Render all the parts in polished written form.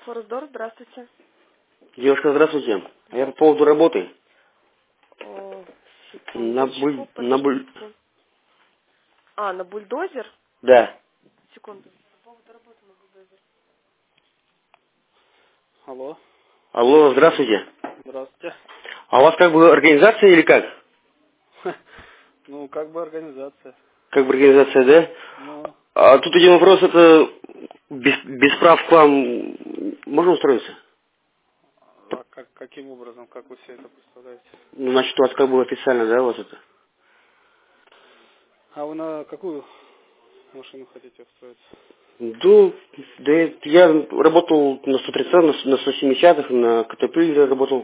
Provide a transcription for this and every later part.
Форсдор, здравствуйте. Девушка, здравствуйте. Я по поводу работы. О, На секундочку, подождите. На бульдозер? Да. Секунду. По поводу работы на бульдозер. Алло, Алло, здравствуйте. здравствуйте. А у вас как бы организация или как? Ну, как бы организация. Как бы организация, да? Ну, А тут один вопрос, это без прав к вам можно устроиться? а каким образом, как вы все это представляете? Ну, значит, у вас как бы официально, да, у вас это? А вы на какую машину хотите устроиться? Ну, да, я работал на 130, на 170, на Катапиллере работал.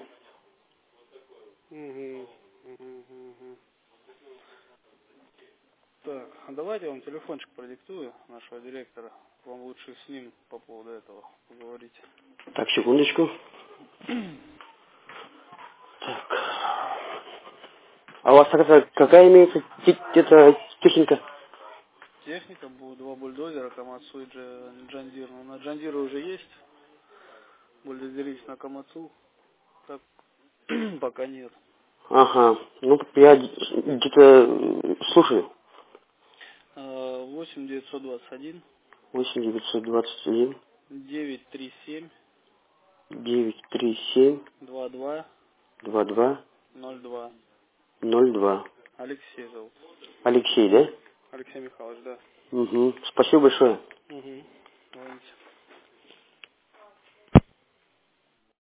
Угу, угу. Так, а давайте я вам телефончик продиктую нашего директора. Вам лучше с ним по поводу этого поговорить. Так, секундочку. Так. А у вас какая имеется техника? Техника, два бульдозера, Камацу и Джандир. Ну, на Джандире уже есть. Бульдозерить на Камацу. Так, пока нет. Ага. Ну, я где-то слушаю. 8 921 8 921 937 937 22 22 02. 02. Алексей зовут. Алексей, да? Алексей Михайлович, да. Угу. Спасибо большое. Угу. Звоните.